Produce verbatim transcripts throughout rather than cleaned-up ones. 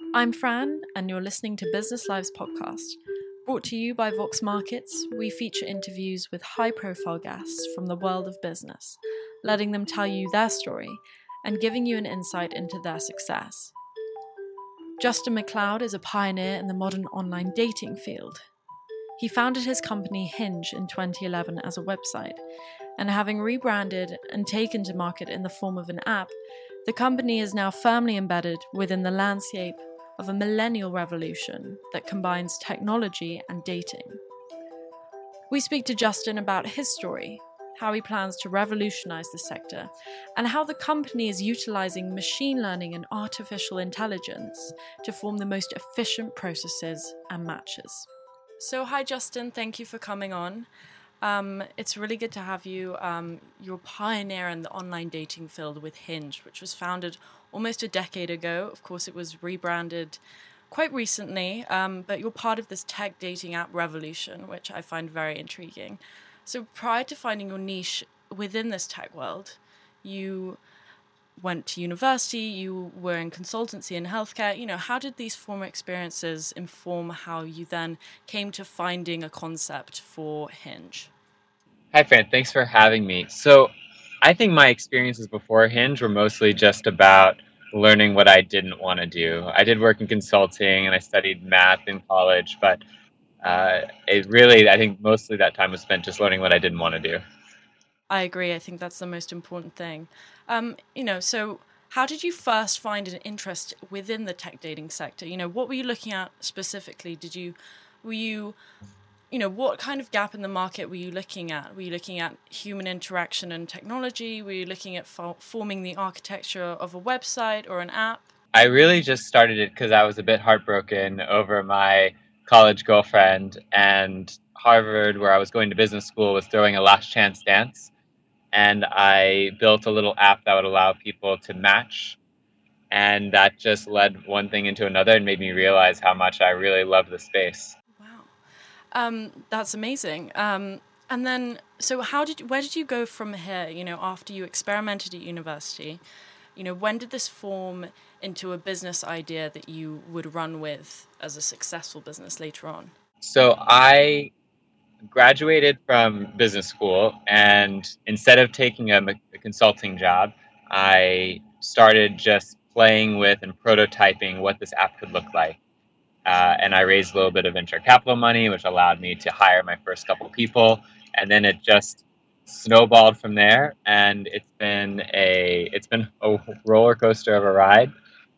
I'm Fran, and you're listening to Business Lives podcast. Brought to you by Vox Markets, we feature interviews with high-profile guests from the world of business, letting them tell you their story and giving you an insight into their success. Justin McLeod is a pioneer in the modern online dating field. He founded his company Hinge in twenty eleven as a website, and having rebranded and taken to market in the form of an app, the company is now firmly embedded within the landscape of a millennial revolution that combines technology and dating. We speak to Justin about his story, how he plans to revolutionize the sector, and how the company is utilizing machine learning and artificial intelligence to form the most efficient processes and matches. So hi Justin, thank you for coming on. Um, it's really good to have you. Um, you're a pioneer in the online dating field with Hinge, which was founded almost a decade ago. Of course, it was rebranded quite recently, um, but you're part of this tech dating app revolution, which I find very intriguing. So prior to finding your niche within this tech world, you went to university, you were in consultancy and healthcare. You know, how did these former experiences inform how you then came to finding a concept for Hinge? Hi, Fran. Thanks for having me. So I think my experiences before Hinge were mostly just about learning what I didn't want to do. I did work in consulting and I studied math in college, but uh, it really, I think mostly that time was spent just learning what I didn't want to do. I agree. I think that's the most important thing. Um, you know, so how did you first find an interest within the tech dating sector? You know, what were you looking at specifically? Did you, were you, you know, what kind of gap in the market were you looking at? Were you looking at human interaction and technology? Were you looking at fo- forming the architecture of a website or an app? I really just started it because I was a bit heartbroken over my college girlfriend, and Harvard, where I was going to business school, was throwing a last chance dance. And I built a little app that would allow people to match. And that just led one thing into another and made me realize how much I really love the space. Wow. Um, that's amazing. Um, and then, so how did, where did you go from here, you know, after you experimented at university? You know, when did this form into a business idea that you would run with as a successful business later on? So I graduated from business school, and instead of taking a, a consulting job, I started just playing with and prototyping what this app could look like. Uh, and I raised a little bit of venture capital money, which allowed me to hire my first couple people, and then it just snowballed from there. And it's been a it's been a roller coaster of a ride,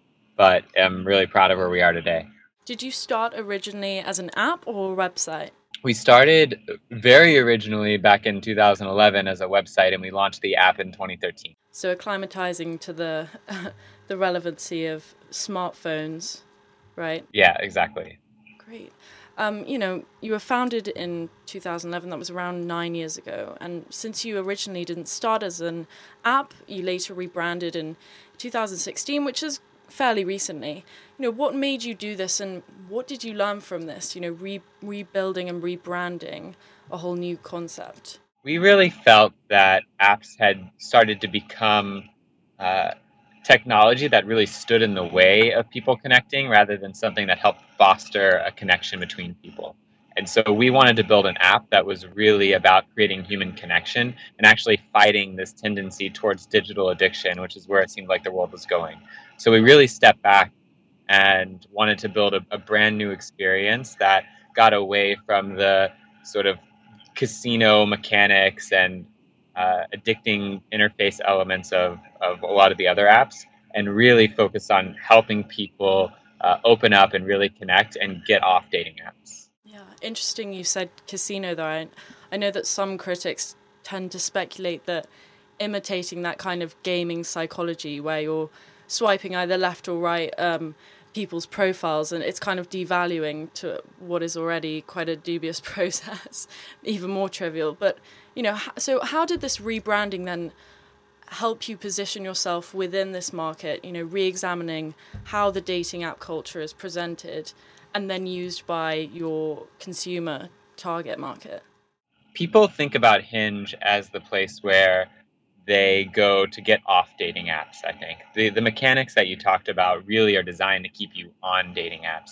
but I'm really proud of where we are today. Did you start originally as an app or a website? We started very originally back in two thousand eleven as a website, and we launched the app in twenty thirteen. So acclimatizing to the the relevancy of smartphones, right? Yeah, exactly. Great. Um, you know, you were founded in two thousand eleven. That was around nine years ago. And since you originally didn't start as an app, you later rebranded in two thousand sixteen, which is fairly recently. You know, what made you do this, and what did you learn from this? You know, re- rebuilding and rebranding a whole new concept. We really felt that apps had started to become uh, technology that really stood in the way of people connecting rather than something that helped foster a connection between people. And so we wanted to build an app that was really about creating human connection and actually fighting this tendency towards digital addiction, which is where it seemed like the world was going. So we really stepped back and wanted to build a, a brand new experience that got away from the sort of casino mechanics and uh, addicting interface elements of, of a lot of the other apps, and really focus on helping people uh, open up and really connect and get off dating apps. Yeah, interesting you said casino though. I, I know that some critics tend to speculate that imitating that kind of gaming psychology where you're swiping either left or right um, people's profiles, and it's kind of devaluing to what is already quite a dubious process, even more trivial. But, you know, so how did this rebranding then help you position yourself within this market, you know, re-examining how the dating app culture is presented and then used by your consumer target market? People think about Hinge as the place where they go to get off dating apps, I think. The, the mechanics that you talked about really are designed to keep you on dating apps.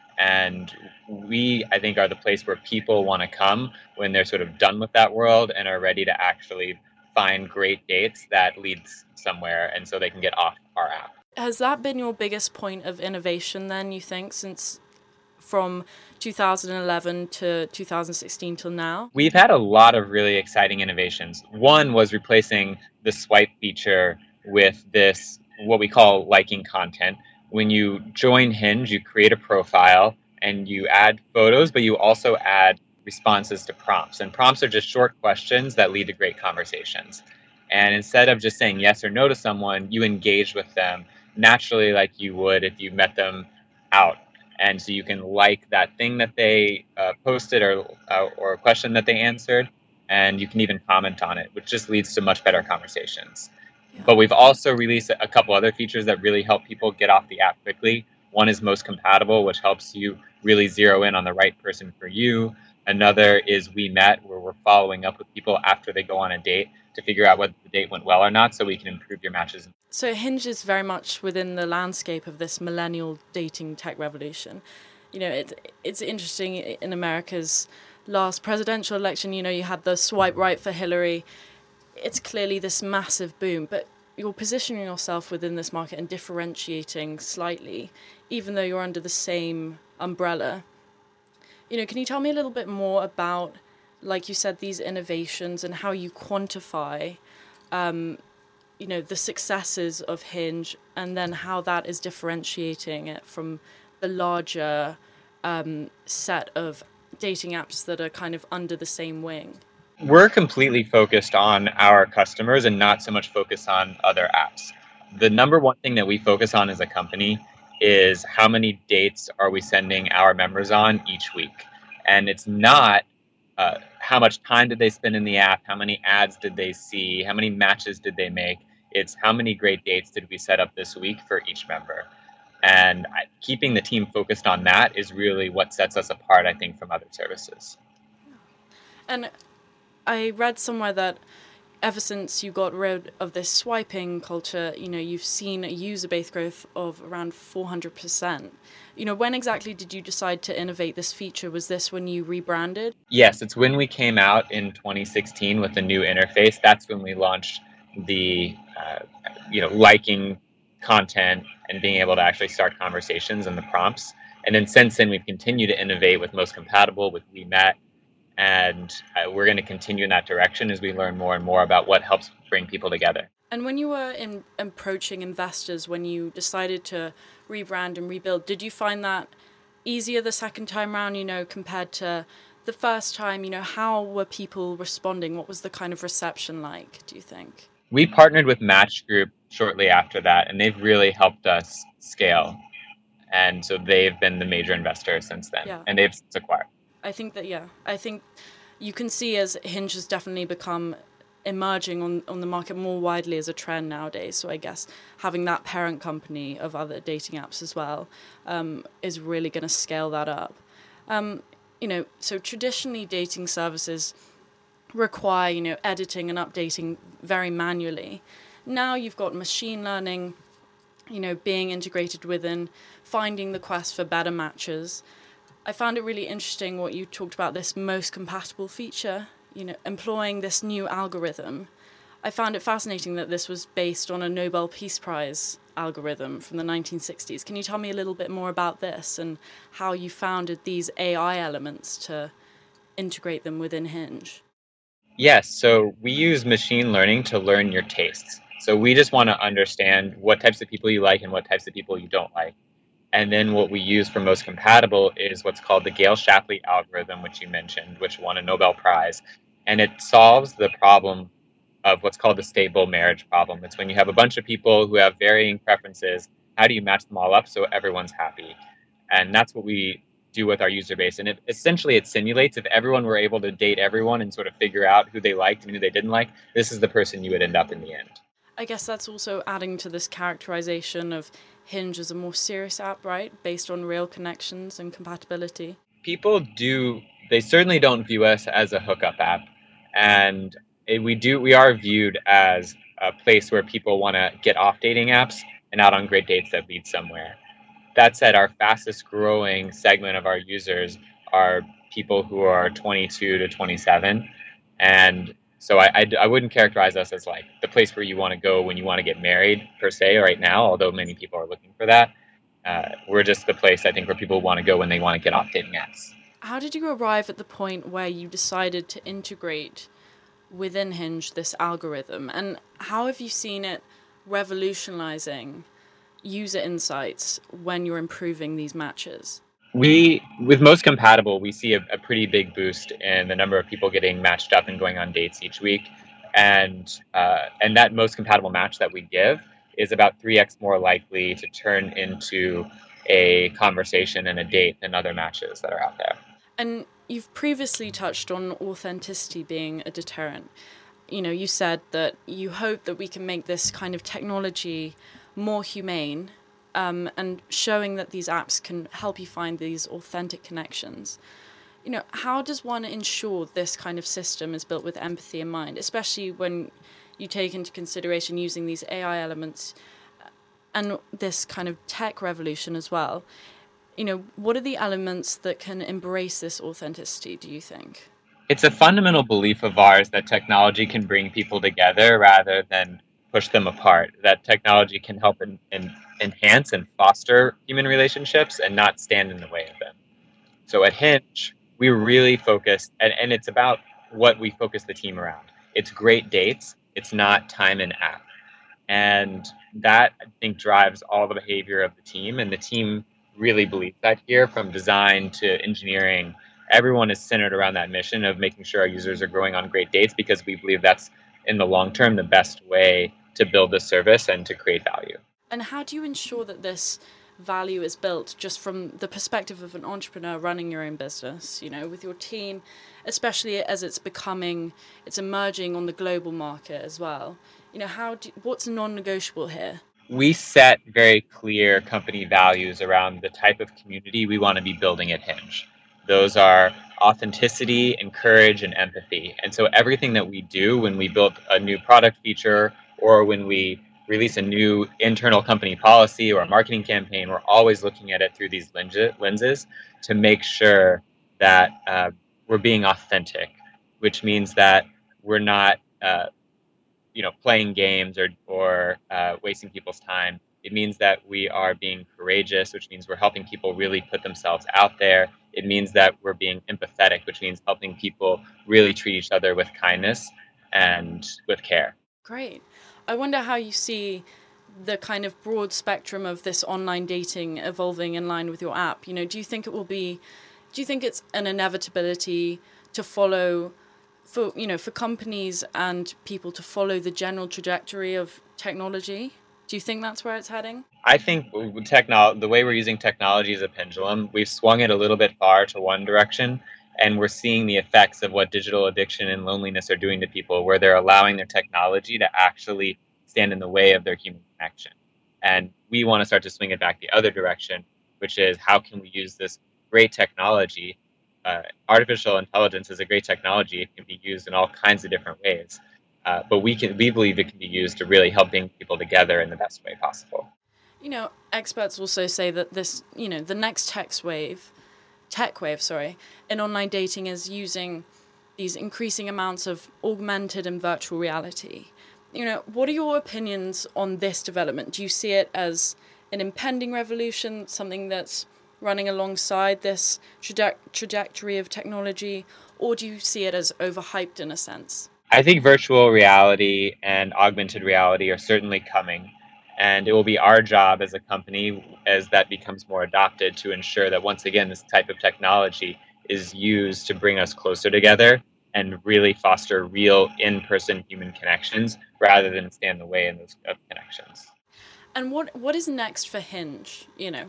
And we, I think, are the place where people want to come when they're sort of done with that world and are ready to actually find great dates that leads somewhere, and so they can get off our app. Has that been your biggest point of innovation then, you think, since from two thousand eleven to two thousand sixteen till now? We've had a lot of really exciting innovations. One was replacing the swipe feature with this, what we call liking content. When you join Hinge, you create a profile and you add photos, but you also add responses to prompts. And prompts are just short questions that lead to great conversations. And instead of just saying yes or no to someone, you engage with them naturally like you would if you met them out. And so you can like that thing that they uh, posted or uh, or a question that they answered, and you can even comment on it, which just leads to much better conversations. Yeah. But we've also released a couple other features that really help people get off the app quickly. One is Most Compatible, which helps you really zero in on the right person for you. Another is We Met, where we're following up with people after they go on a date to figure out whether the date went well or not, so we can improve your matches. So Hinge is very much within the landscape of this millennial dating tech revolution. You know, it, it's interesting in America's last presidential election, you know, you had the swipe right for Hillary. It's clearly this massive boom, but you're positioning yourself within this market and differentiating slightly, even though you're under the same umbrella. You know, can you tell me a little bit more about, like you said, these innovations and how you quantify um, you know, the successes of Hinge, and then how that is differentiating it from the larger um, set of dating apps that are kind of under the same wing? We're completely focused on our customers and not so much focused on other apps. The number one thing that we focus on as a company is how many dates are we sending our members on each week. And it's not uh, how much time did they spend in the app, how many ads did they see, how many matches did they make. It's how many great dates did we set up this week for each member. And keeping the team focused on that is really what sets us apart, I think, from other services. And I read somewhere that ever since you got rid of this swiping culture, you know, you've seen a user base growth of around four hundred percent. You know, when exactly did you decide to innovate this feature? Was this when you rebranded? Yes, it's when we came out in twenty sixteen with the new interface. That's when we launched the, uh, you know, liking content and being able to actually start conversations and the prompts. And then since then, we've continued to innovate with Most Compatible, with We Met. And uh, we're going to continue in that direction as we learn more and more about what helps bring people together. And when you were in, approaching investors, when you decided to rebrand and rebuild, did you find that easier the second time around, you know, compared to the first time? You know, how were people responding? What was the kind of reception like, do you think? We partnered with Match Group shortly after that, and they've really helped us scale. And so they've been the major investor since then, yeah. And they've since acquired. I think that, yeah, I think you can see as Hinge has definitely become emerging on, on the market more widely as a trend nowadays. So I guess having that parent company of other dating apps as well um, is really going to scale that up. Um, you know, so traditionally dating services require, you know, editing and updating very manually. Now you've got machine learning, you know, being integrated within, finding the quest for better matches. I found it really interesting what you talked about, this Most Compatible feature, you know, employing this new algorithm. I found it fascinating that this was based on a Nobel Peace Prize algorithm from the nineteen sixties. Can you tell me a little bit more about this and how you founded these A I elements to integrate them within Hinge? Yes, so we use machine learning to learn your tastes. So we just want to understand what types of people you like and what types of people you don't like. And then what we use for Most Compatible is what's called the Gale Shapley algorithm, which you mentioned, which won a Nobel Prize. And it solves the problem of what's called the stable marriage problem. It's when you have a bunch of people who have varying preferences, how do you match them all up so everyone's happy? And that's what we do with our user base. And it, essentially it simulates if everyone were able to date everyone and sort of figure out who they liked and who they didn't like, this is the person you would end up in the end. I guess that's also adding to this characterization of Hinge as a more serious app, right? Based on real connections and compatibility. People do, they certainly don't view us as a hookup app. And it, we do, we are viewed as a place where people want to get off dating apps and out on great dates that lead somewhere. That said, our fastest growing segment of our users are people who are twenty-two to twenty-seven. And so I, I, I wouldn't characterize us as like the place where you want to go when you want to get married per se right now, although many people are looking for that. Uh, we're just the place, I think, where people want to go when they want to get off dating apps. How did you arrive at the point where you decided to integrate within Hinge this algorithm? And how have you seen it revolutionizing user insights when you're improving these matches? We, with Most Compatible, we see a, a pretty big boost in the number of people getting matched up and going on dates each week. And uh, and that most compatible match that we give is about three x more likely to turn into a conversation and a date than other matches that are out there. And you've previously touched on authenticity being a deterrent. You know, you said that you hope that we can make this kind of technology more humane, um, and showing that these apps can help you find these authentic connections. You know, how does one ensure this kind of system is built with empathy in mind, especially when you take into consideration using these A I elements and this kind of tech revolution as well? You know, what are the elements that can embrace this authenticity, do you think? It's a fundamental belief of ours that technology can bring people together rather than push them apart, that technology can help in, in, enhance and foster human relationships and not stand in the way of them. So at Hinge, we really focused, and, and it's about what we focus the team around. It's great dates. It's not time in app. And that, I think, drives all the behavior of the team. And the team really believes that here, from design to engineering. Everyone is centered around that mission of making sure our users are growing on great dates, because we believe that's, in the long term, the best way to build the service and to create value. And how do you ensure that this value is built just from the perspective of an entrepreneur running your own business, you know, with your team, especially as it's becoming, it's emerging on the global market as well? You know, how do, what's non-negotiable here? We set very clear company values around the type of community we want to be building at Hinge. Those are authenticity, and courage, and empathy. And so everything that we do when we build a new product feature or when we release a new internal company policy or a marketing campaign, we're always looking at it through these lenses to make sure that uh, we're being authentic, which means that we're not uh, you know, playing games or, or uh, wasting people's time. It means that we are being courageous, which means we're helping people really put themselves out there. It means that we're being empathetic, which means helping people really treat each other with kindness and with care. Great. I wonder how you see the kind of broad spectrum of this online dating evolving in line with your app. You know, do you think it will be, do you think it's an inevitability to follow, for, you know, for companies and people to follow the general trajectory of technology? Do you think that's where it's heading? I think technolo- the way we're using technology as a pendulum, we've swung it a little bit far to one direction, and we're seeing the effects of what digital addiction and loneliness are doing to people, where they're allowing their technology to actually stand in the way of their human connection. And we want to start to swing it back the other direction, which is how can we use this great technology? Uh, artificial intelligence is a great technology. It can be used in all kinds of different ways. Uh, but we can we believe it can be used to really help bring people together in the best way possible. You know, experts also say that this, you know, the next tech wave, tech wave, sorry, in online dating is using these increasing amounts of augmented and virtual reality. You know, what are your opinions on this development? Do you see it as an impending revolution, something that's running alongside this traje- trajectory of technology, or do you see it as overhyped in a sense? I think virtual reality and augmented reality are certainly coming, and it will be our job as a company, as that becomes more adopted, to ensure that, once again, this type of technology is used to bring us closer together and really foster real in-person human connections rather than stand in the way in those of connections. And what what is next for Hinge? You know,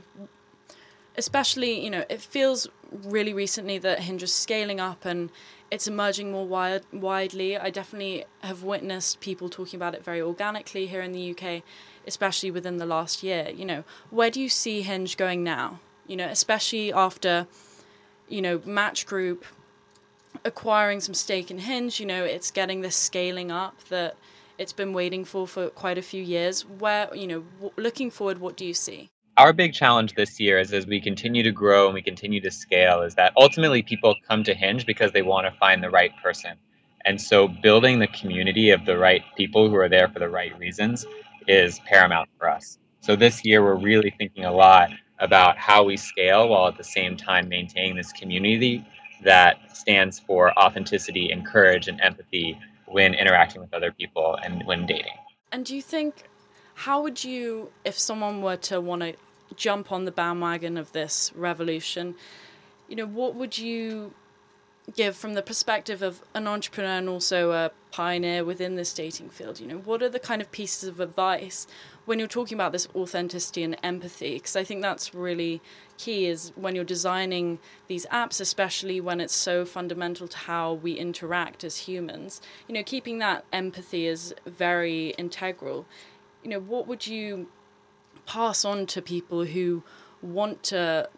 especially, you know, it feels really recently that Hinge is scaling up and it's emerging more wide, widely. I definitely have witnessed people talking about it very organically here in the U K, especially within the last year. You know, where do you see Hinge going now? You know, especially after, you know, Match Group acquiring some stake in Hinge, you know, it's getting this scaling up that it's been waiting for for quite a few years. Where, you know, w- looking forward, what do you see? Our big challenge this year is as we continue to grow and we continue to scale is that ultimately people come to Hinge because they want to find the right person. And so building the community of the right people who are there for the right reasons is paramount for us. So this year we're really thinking a lot about how we scale while at the same time maintaining this community that stands for authenticity and courage and empathy when interacting with other people and when dating. And do you think, how would you, if someone were to want to jump on the bandwagon of this revolution, you know, what would you give from the perspective of an entrepreneur and also a pioneer within this dating field? You know, what are the kind of pieces of advice when you're talking about this authenticity and empathy? Because I think that's really key, is when you're designing these apps, especially when it's so fundamental to how we interact as humans, you know, keeping that empathy is very integral. You know, what would you pass on to people who want to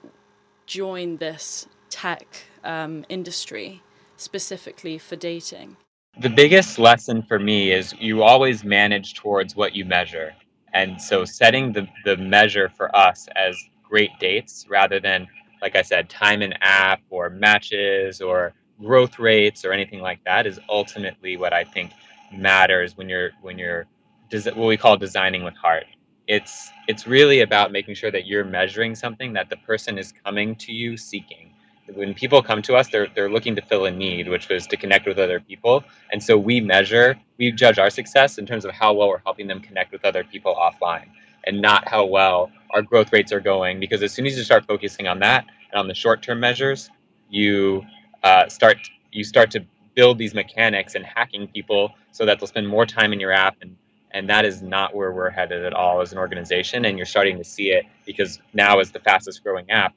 join this tech um, industry specifically for dating? The biggest lesson for me is you always manage towards what you measure. And so setting the, the measure for us as great dates rather than, like I said, time in app or matches or growth rates or anything like that is ultimately what I think matters when you're when you're des- what we call designing with heart. It's it's really about making sure that you're measuring something that the person is coming to you seeking. When people come to us, they're they're looking to fill a need, which was to connect with other people. And so we measure, we judge our success in terms of how well we're helping them connect with other people offline, and not how well our growth rates are going. Because as soon as you start focusing on that and on the short-term measures, you uh, start you start to build these mechanics and hacking people so that they'll spend more time in your app, and and that is not where we're headed at all as an organization. And you're starting to see it because now, as the fastest growing app,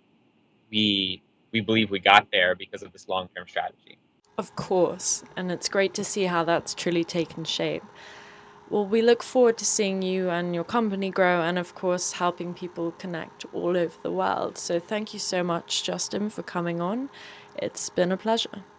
we we believe we got there because of this long-term strategy. Of course, and it's great to see how that's truly taken shape. Well, we look forward to seeing you and your company grow and, of course, helping people connect all over the world. So thank you so much, Justin, for coming on. It's been a pleasure.